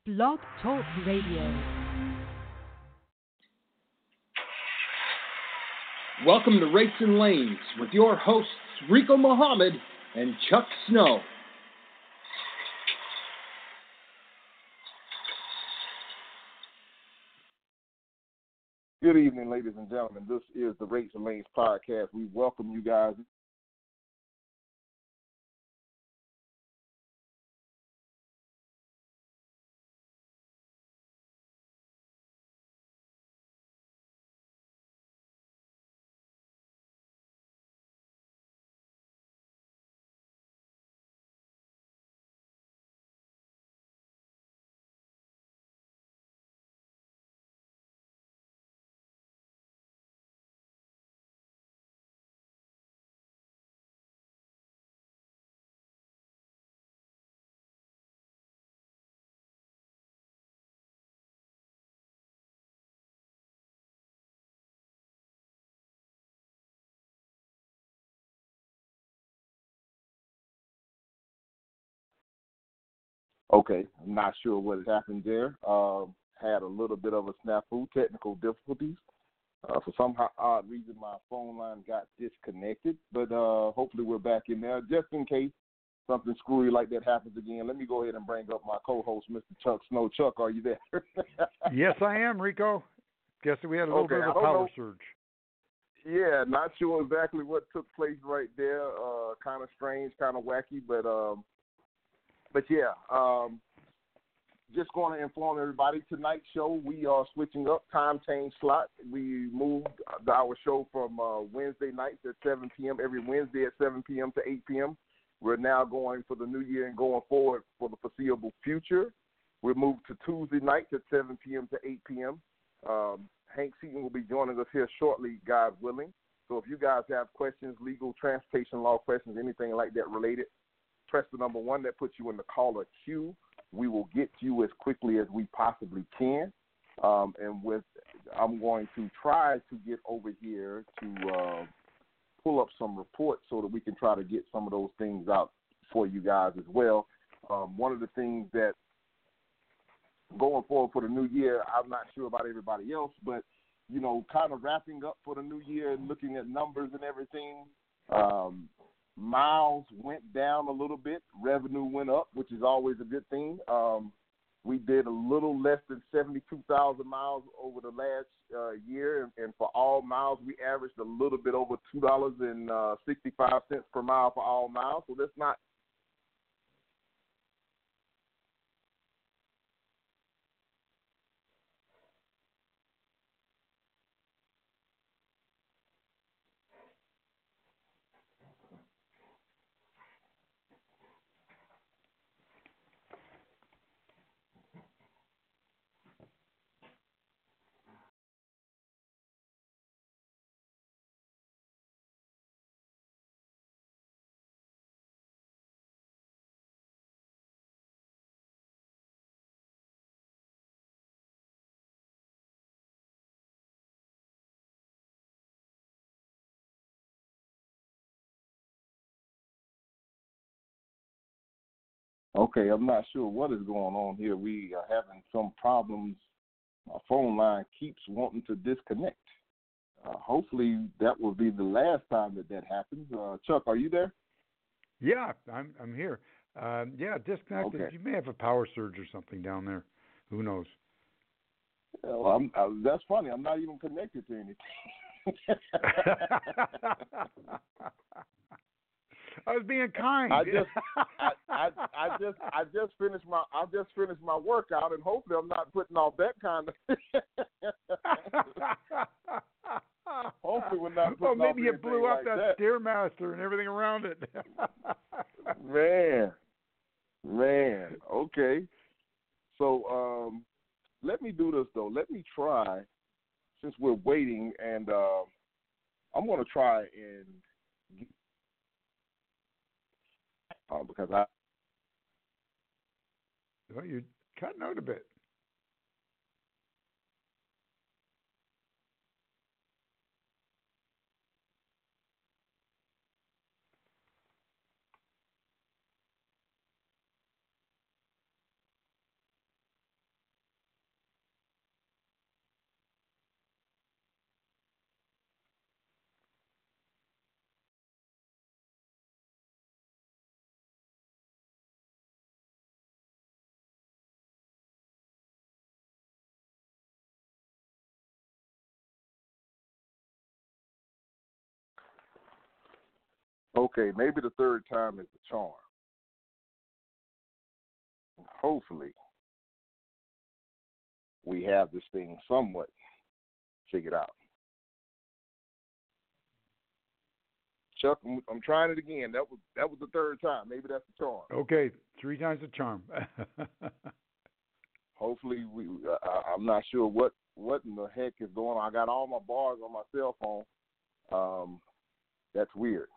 Blog Talk Radio. Welcome to Rates and Lanes with your hosts, Rico Muhammad and Chuck Snow. Good evening, ladies and gentlemen. This is the Rates and Lanes podcast. We welcome you guys. Okay, I'm not sure what has happened there. Had a little bit of a snafu, technical difficulties. For some odd reason, my phone line got disconnected, but hopefully we're back in there. Just in case something screwy like that happens again, let me go ahead and bring up my co-host, Mr. Chuck Snow. Chuck, are you there? Yes, I am, Rico. Guess we had a little bit of a power surge. Yeah, not sure exactly what took place right there. Kind of strange, kind of wacky, but yeah, just going to inform everybody, tonight's show, we are switching up, time change slot. We moved our show from Wednesday nights at 7 p.m., every Wednesday at 7 p.m. to 8 p.m. We're now going for the new year and going forward for the foreseeable future. We're moved to Tuesday nights at 7 p.m. to 8 p.m. Hank Seaton will be joining us here shortly, God willing. So if you guys have questions, legal, transportation law questions, anything like that related, press the number 1 that puts you in the caller queue. We will get to you as quickly as we possibly can. I'm going to try to get over here to pull up some reports so that we can try to get some of those things out for you guys as well. One of the things that going forward for the new year, I'm not sure about everybody else, but, you know, kind of wrapping up for the new year and looking at numbers and everything, miles went down a little bit. Revenue went up, which is always a good thing. We did a little less than 72,000 miles over the last year, and for all miles, we averaged a little bit over $2.65 per mile for all miles. So that's not okay. I'm not sure what is going on here. We are having some problems. My phone line keeps wanting to disconnect. Hopefully that will be the last time that happens. Chuck, are you there? Yeah, I'm here. Yeah, disconnected. Okay. You may have a power surge or something down there. Who knows? Well, that's funny. I'm not even connected to anything. I was being kind. I just finished my workout, and hopefully I'm not putting off that kind of. Hopefully we're not putting maybe off you blew up like that Stairmaster and everything around it. Man. Okay. So let me do this though. Let me try, since we're waiting, and I'm going to try and. Because Well, you're cutting out a bit. Okay, maybe the third time is the charm. Hopefully, we have this thing somewhat figured out. Chuck, I'm trying it again. That was the third time. Maybe that's the charm. Okay, 3 times the charm. Hopefully, I'm not sure what in the heck is going on. I got all my bars on my cell phone. That's weird.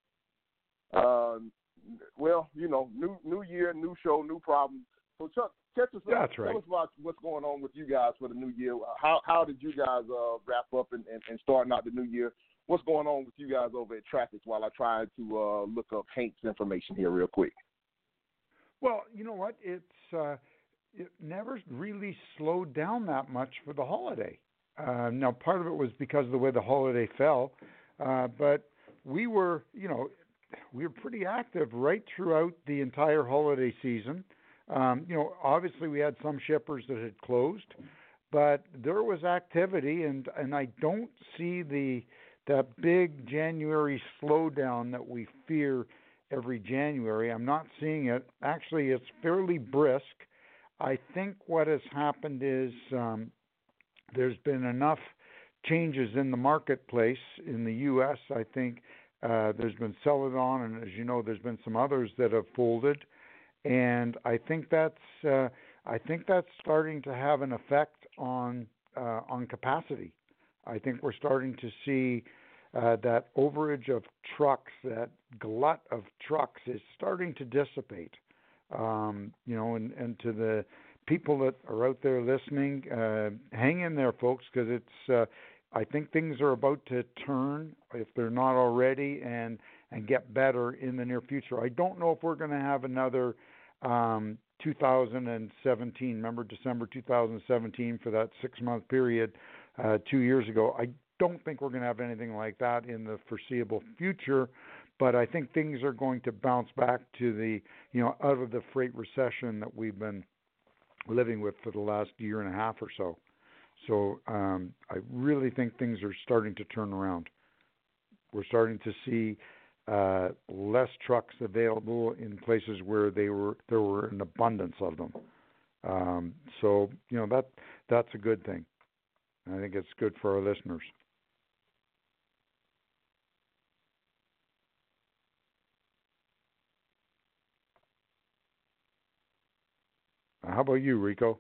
Well, new year, new show, new problem. So Chuck, catch us up. That's right. Tell us about what's going on with you guys for the new year. How did you guys wrap up and starting out the new year? What's going on with you guys over at Traffic while I try to look up Hank's information here real quick? Well, you know what? It never really slowed down that much for the holiday. Now, part of it was because of the way the holiday fell, but we were pretty active right throughout the entire holiday season. Obviously we had some shippers that had closed, but there was activity, and I don't see that big January slowdown that we fear every January. I'm not seeing it. Actually, it's fairly brisk. I think what has happened is there's been enough changes in the marketplace in the U.S. I think there's been Celadon, and as you know, there's been some others that have folded, and I think that's starting to have an effect on capacity. I think we're starting to see that overage of trucks, that glut of trucks, is starting to dissipate. And to the people that are out there listening, hang in there, folks, because it's. I think things are about to turn, if they're not already, and get better in the near future. I don't know if we're going to have another 2017. Remember December 2017 for that 6-month period 2 years ago? I don't think we're going to have anything like that in the foreseeable future, but I think things are going to bounce back to the, out of the freight recession that we've been living with for the last year and a half or so. So I really think things are starting to turn around. We're starting to see less trucks available in places where there were an abundance of them. So that's a good thing. I think it's good for our listeners. How about you, Rico?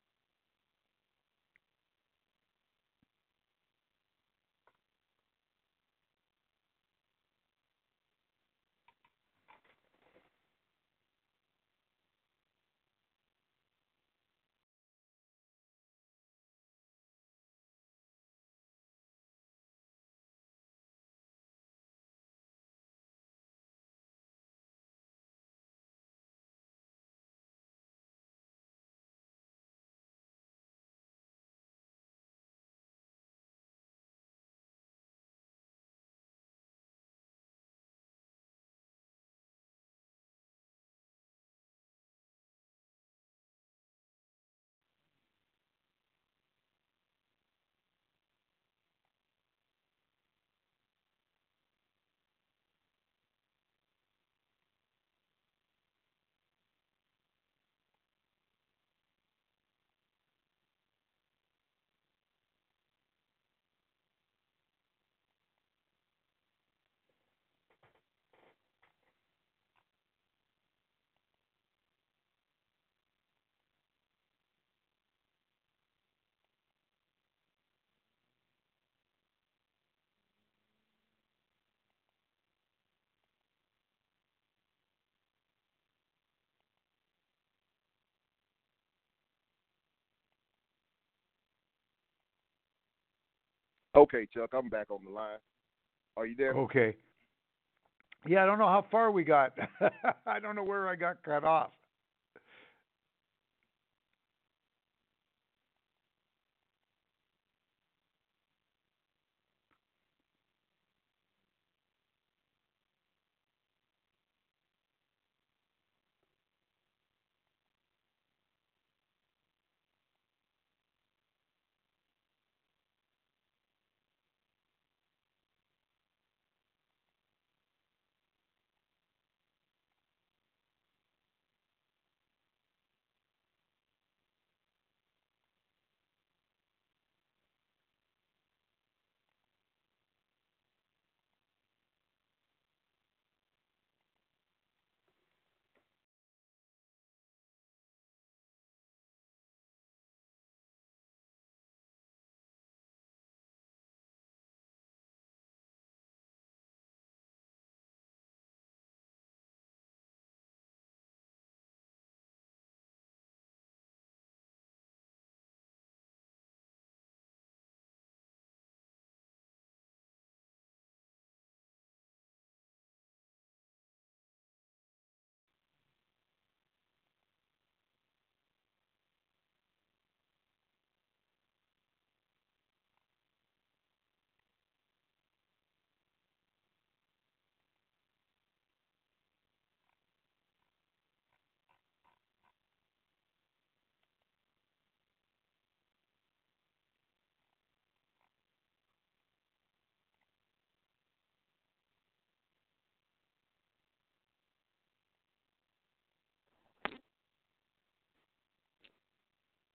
Okay, Chuck, I'm back on the line. Are you there? Okay. Yeah, I don't know how far we got. I don't know where I got cut off.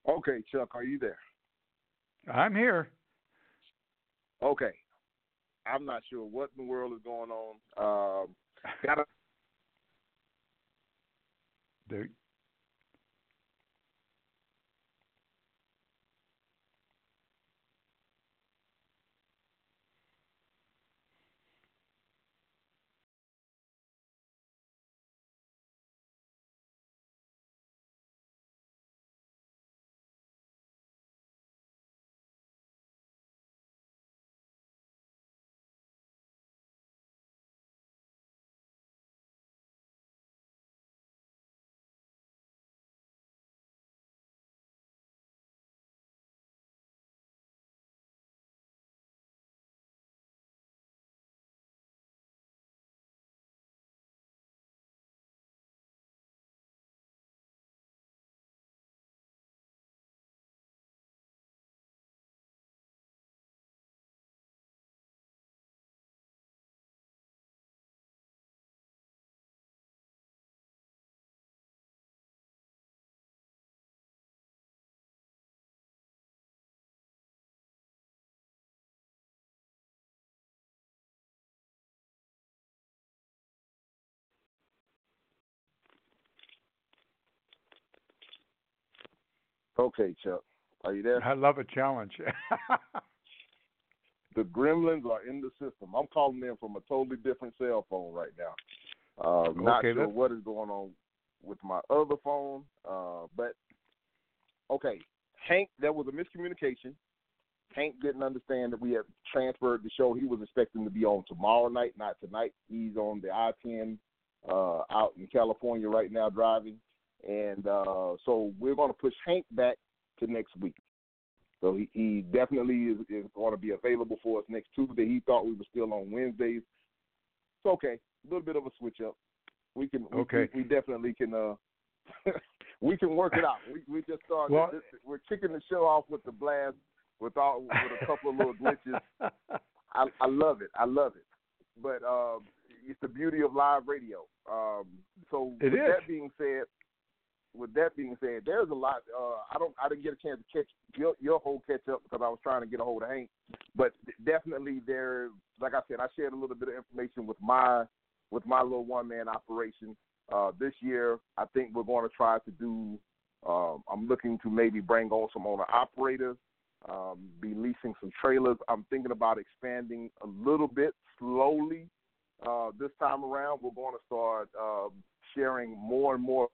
Okay, Chuck, are you there? I'm here. Okay. I'm not sure what in the world is going on. Got a There. Okay, Chuck. Are you there? I love a challenge. The gremlins are in the system. I'm calling in from a totally different cell phone right now. Not sure what is going on with my other phone. But, okay, Hank, there was a miscommunication. Hank didn't understand that we had transferred the show. He was expecting to be on tomorrow night, not tonight. He's on the I-10 out in California right now driving. And so we're going to push Hank back to next week. So he definitely is going to be available for us next Tuesday. He thought we were still on Wednesdays. It's okay. A little bit of a switch up. We definitely can we can work it out. We just started. Well, we're kicking the show off with the blast with a couple of little glitches. I love it. But it's the beauty of live radio. So with that being said, there's a lot. I didn't get a chance to catch your whole catch up because I was trying to get a hold of Hank. But definitely there, like I said, I shared a little bit of information with my little one-man operation. This year, I think we're going to try to do. I'm looking to maybe bring on some owner-operators, be leasing some trailers. I'm thinking about expanding a little bit slowly. This time around, we're going to start sharing more and more.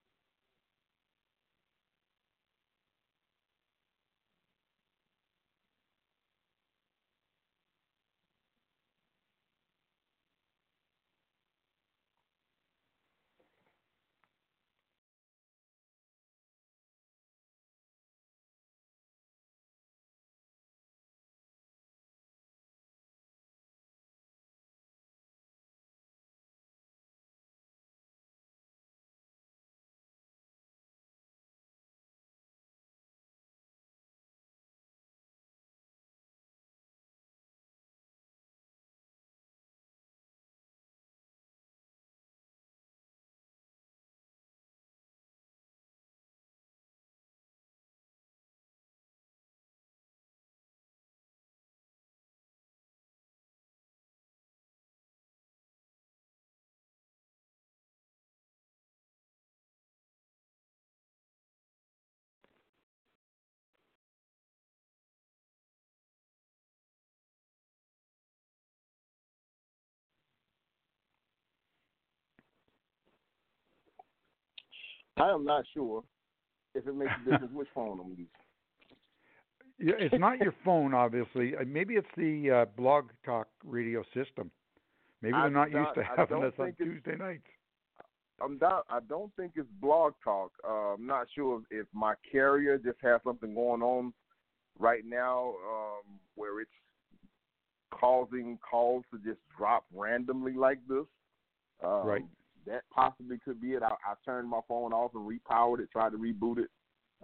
I am not sure if it makes a difference which phone I'm using. Yeah, it's not your phone, obviously. Maybe it's the Blog Talk radio system. Maybe they're not used to having us on Tuesday nights. I don't think it's Blog Talk. I'm not sure if my carrier just has something going on right now where it's causing calls to just drop randomly like this. Right. That possibly could be it. I turned my phone off and repowered it, tried to reboot it,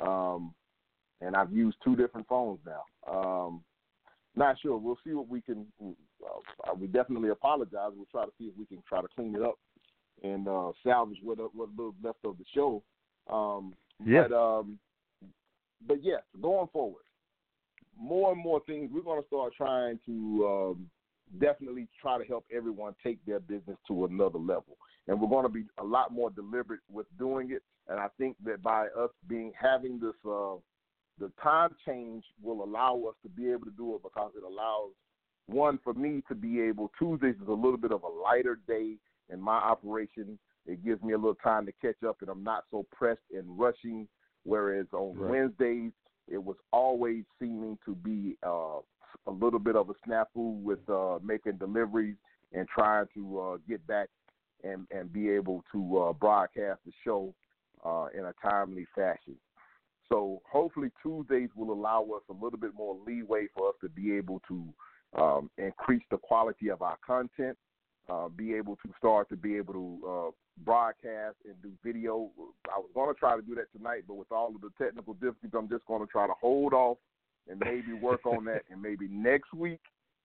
and I've used two different phones now. Not sure. We'll see what we can. We definitely apologize. We'll try to see if we can try to clean it up and salvage what little left of the show. Yes. but yes, going forward, more and more things, we're going to start trying to definitely try to help everyone take their business to another level. And we're going to be a lot more deliberate with doing it. And I think that by us having this, the time change will allow us to be able to do it, because it allows, one, for me to be able, Tuesdays is a little bit of a lighter day in my operation. It gives me a little time to catch up, and I'm not so pressed and rushing, whereas on Wednesdays, it was always seeming to be a little bit of a snafu with making deliveries and trying to get back and be able to broadcast the show in a timely fashion. So hopefully Tuesdays will allow us a little bit more leeway for us to be able to increase the quality of our content, be able to broadcast and do video. I was going to try to do that tonight, but with all of the technical difficulties, I'm just going to try to hold off and maybe work on that, and maybe next week.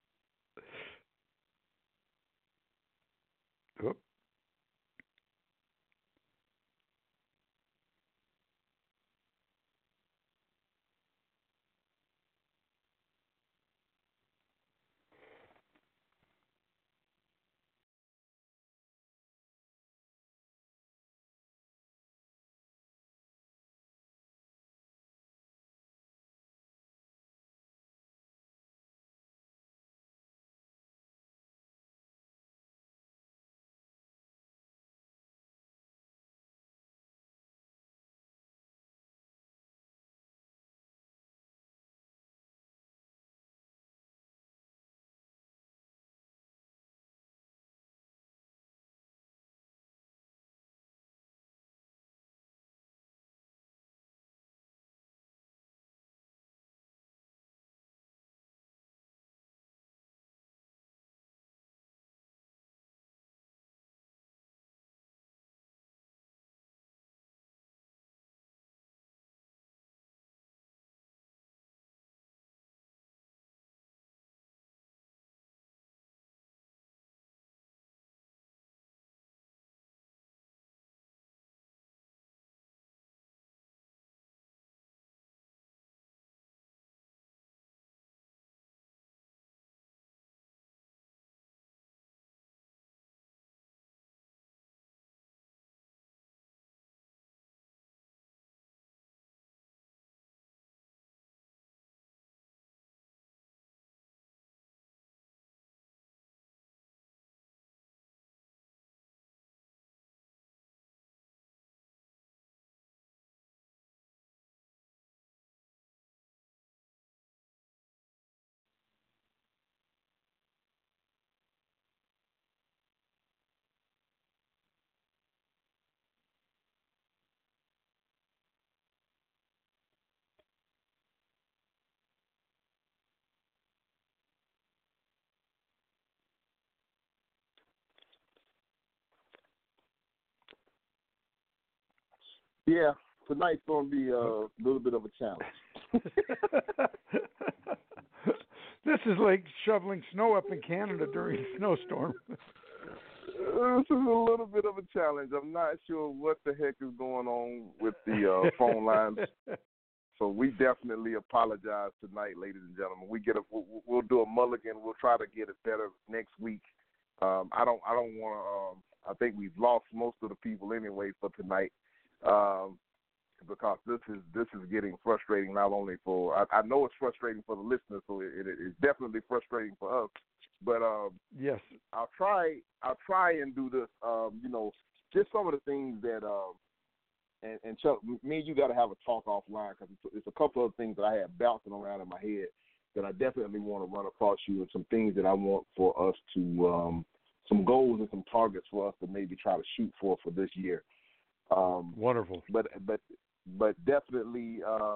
Oop. Yeah, tonight's going to be a little bit of a challenge. This is like shoveling snow up in Canada during a snowstorm. This is a little bit of a challenge. I'm not sure what the heck is going on with the phone lines. So we definitely apologize tonight, ladies and gentlemen. We'll do a mulligan. We'll try to get it better next week. I don't want to. I think we've lost most of the people anyway for tonight, because this is getting frustrating. Not only for I know it's frustrating for the listeners, so it is definitely frustrating for us. But yes, I'll try and do this. Just some of the things that. And Chuck, me and you got to have a talk offline, because it's a couple of things that I have bouncing around in my head that I definitely want to run across you, and some things that I want for us to, some goals and some targets for us to maybe try to shoot for this year. Wonderful. But definitely, I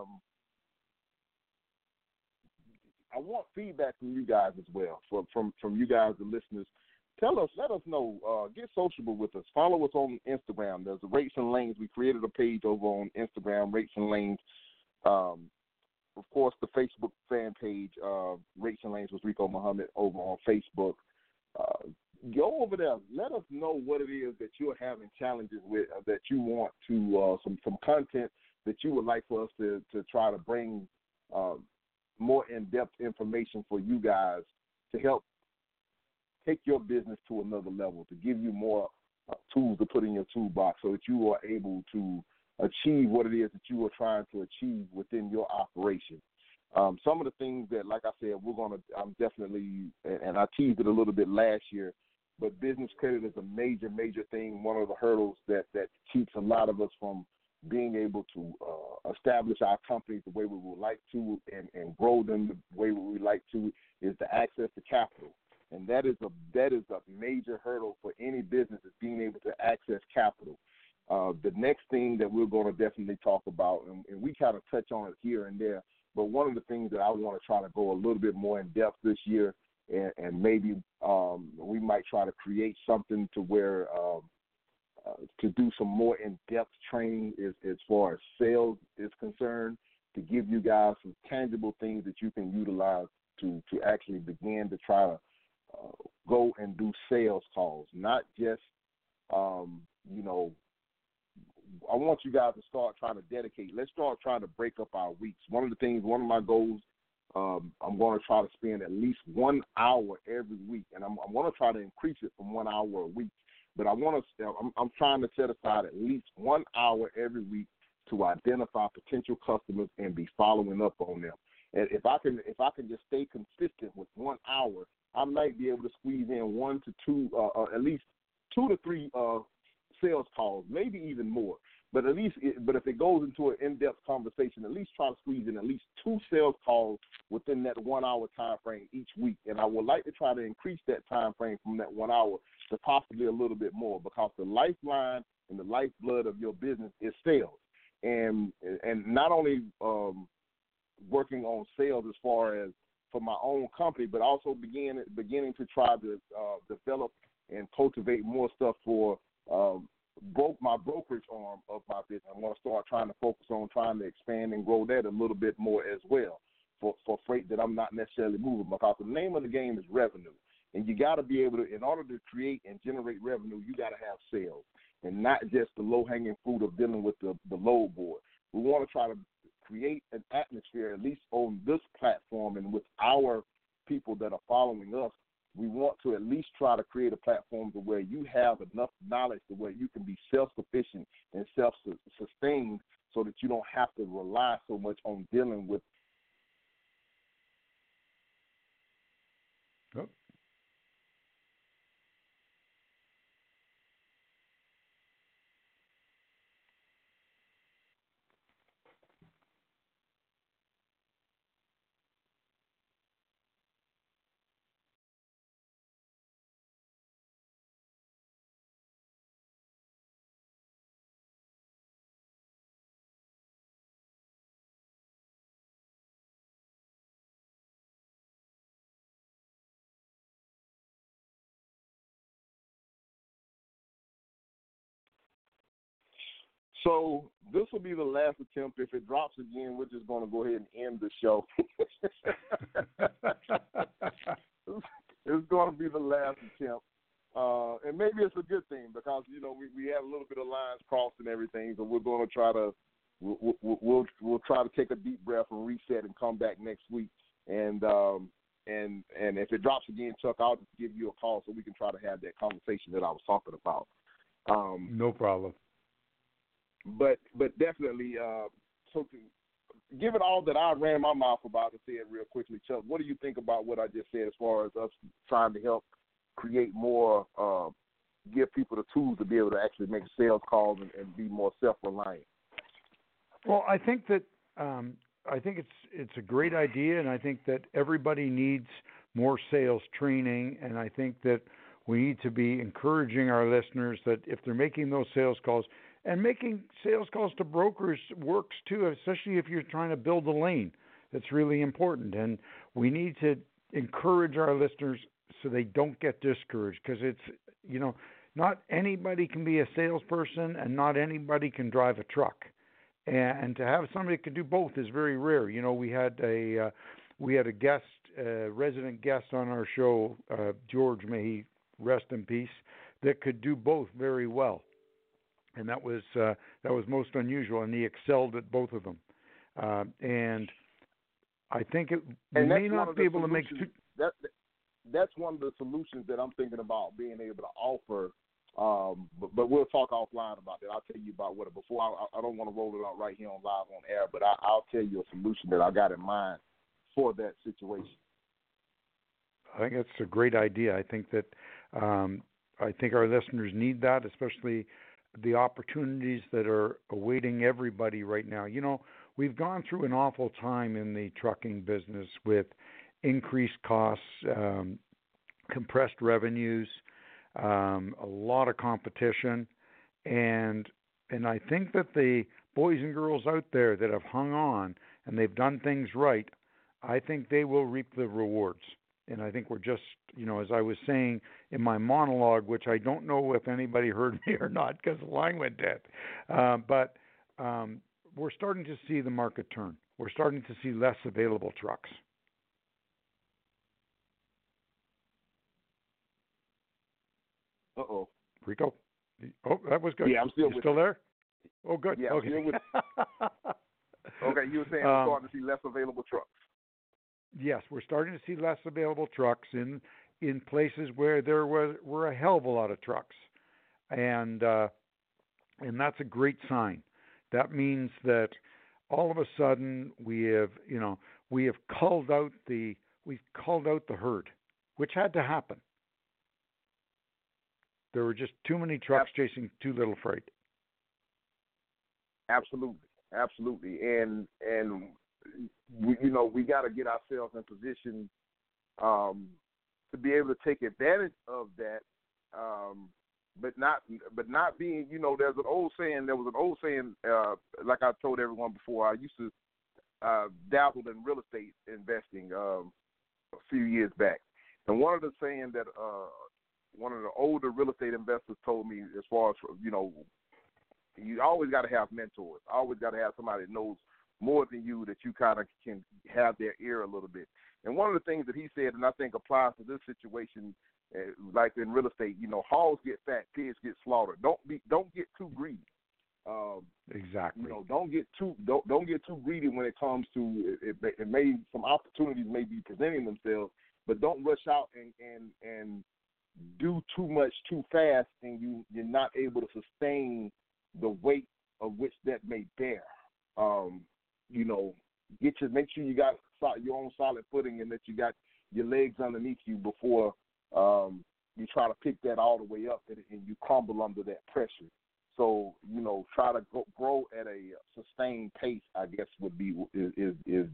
want feedback from you guys as well, from you guys, the listeners. Let us know. Get sociable with us. Follow us on Instagram. There's Rates and Lanes. We created a page over on Instagram, Rates and Lanes. Of course, the Facebook fan page, Rates and Lanes with Rico Muhammad, over on Facebook. Go over there. Let us know what it is that you're having challenges with, that you want to some content that you would like for us to try to bring more in-depth information for you guys to help take your business to another level, to give you more tools to put in your toolbox so that you are able to achieve what it is that you are trying to achieve within your operation. Some of the things that, like I said, I'm definitely, and I teased it a little bit last year, but business credit is a major, major thing, one of the hurdles that keeps a lot of us from being able to establish our companies the way we would like to and grow them the way we would like to is the access to capital. And that is a major hurdle for any business, is being able to access capital. The next thing that we're going to definitely talk about, and we kind of touch on it here and there, but one of the things that I want to try to go a little bit more in depth this year, and maybe we might try to create something to where to do some more in-depth training as far as sales is concerned, to give you guys some tangible things that you can utilize to actually begin to try to go and do sales calls, not just, I want you guys to start trying to dedicate. Let's start trying to break up our weeks. One of my goals, I'm going to try to spend at least 1 hour every week, and I'm going to try to increase it from 1 hour a week. But I'm trying to set aside at least 1 hour every week to identify potential customers and be following up on them. And if I can just stay consistent with 1 hour, I might be able to squeeze in 1 to 2, at least 2 to 3 sales calls, maybe even more. But if it goes into an in-depth conversation, at least try to squeeze in at least 2 sales calls within that 1 hour time frame each week. And I would like to try to increase that time frame from that 1 hour to possibly a little bit more, because the lifeline and the lifeblood of your business is sales. And not only working on sales as far as for my own company, but also beginning to try to develop and cultivate more stuff for my brokerage arm of my business. I'm going to start trying to focus on trying to expand and grow that a little bit more as well for freight that I'm not necessarily moving, because the name of the game is revenue. And you got to be able to, in order to create and generate revenue, you got to have sales, and not just the low-hanging fruit of dealing with the load board. We want to try to create an atmosphere, at least on this platform and with our people that are following us. We want to at least try to create a platform to where you have enough knowledge to where you can be self-sufficient and self-sustained, so that you don't have to rely so much on dealing with. Oh. So this will be the last attempt. If it drops again, we're just going to go ahead and end the show. It's going to be the last attempt. And maybe it's a good thing, because, we have a little bit of lines crossed and everything, so we're going to try to we'll try to take a deep breath and reset and come back next week. And if it drops again, Chuck, I'll just give you a call so we can try to have that conversation that I was talking about. No problem. But definitely, so given all that I ran my mouth about and said real quickly, Chuck, what do you think about what I just said as far as us trying to help create more, give people the tools to be able to actually make sales calls and be more self-reliant? Well, I think that it's a great idea, and I think that everybody needs more sales training, and I think that we need to be encouraging our listeners that if they're making those sales calls, and making sales calls to brokers works too, especially if you're trying to build a lane. That's really important. And we need to encourage our listeners so they don't get discouraged, because it's, not anybody can be a salesperson and not anybody can drive a truck. And to have somebody that can do both is very rare. We had a guest, resident guest on our show, George, may he rest in peace, that could do both very well. and that was most unusual, and he excelled at both of them. And I think we may not be able to make that's one of the solutions that I'm thinking about being able to offer. But we'll talk offline about that. I'll tell you about what before. I don't want to roll it out right here on live on air, but I'll tell you a solution that I got in mind for that situation. I think that's a great idea. I think that I think our listeners need that, especially the opportunities that are awaiting everybody right now. You know, we've gone through an awful time in the trucking business with increased costs, compressed revenues, a lot of competition, and I think that the boys and girls out there that have hung on and they've done things right, I think they will reap the rewards. And I think we're just, you know, as I was saying in my monologue, which I don't know if anybody heard me or not because the line went dead, but we're starting to see the market turn. We're starting to see less available trucks. Uh-oh. Rico? Oh, that was good. Yeah, I'm still you still there? Oh, good. Yeah, okay. I'm still with Okay, you were saying we're starting to see less available trucks. Yes, we're starting to see less available trucks in places where there were a hell of a lot of trucks, and that's a great sign. That means that all of a sudden we have culled out the herd, which had to happen. There were just too many trucks chasing too little freight. Absolutely, and we got to get ourselves in position to be able to take advantage of that, but not being, there was an old saying, like I told everyone before, I used to dabble in real estate investing a few years back, and one of the saying that one of the older real estate investors told me, as far as you always got to have mentors, always got to have somebody that knows more than you, that you kind of can have their ear a little bit. And one of the things that he said, and I think applies to this situation, like in real estate, hogs get fat, pigs get slaughtered. Don't get too greedy. Exactly. Don't get too greedy when it comes to it. May some opportunities may be presenting themselves, but don't rush out and do too much too fast, and you're not able to sustain the weight of which that may bear. Make sure you got your own solid footing and that you got your legs underneath you before you try to pick that all the way up and you crumble under that pressure. So, try to grow at a sustained pace, I guess is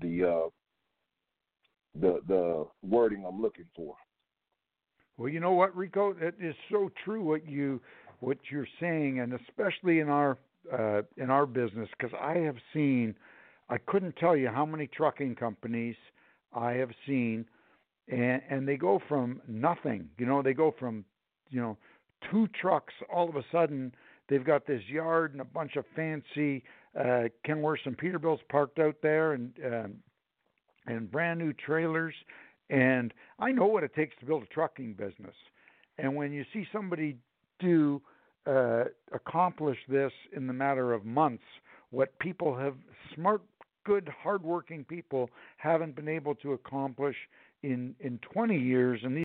the wording I'm looking for. Well, you know what, Rico? It is so true what you're saying, and especially in our business, because I couldn't tell you how many trucking companies I have seen, and they go from nothing. They go from 2 trucks. All of a sudden, they've got this yard and a bunch of fancy Kenworths and Peterbilts parked out there, and brand new trailers. And I know what it takes to build a trucking business. And when you see somebody accomplish this in the matter of months, what people have, smart, good, hardworking people haven't been able to accomplish in 20 years, and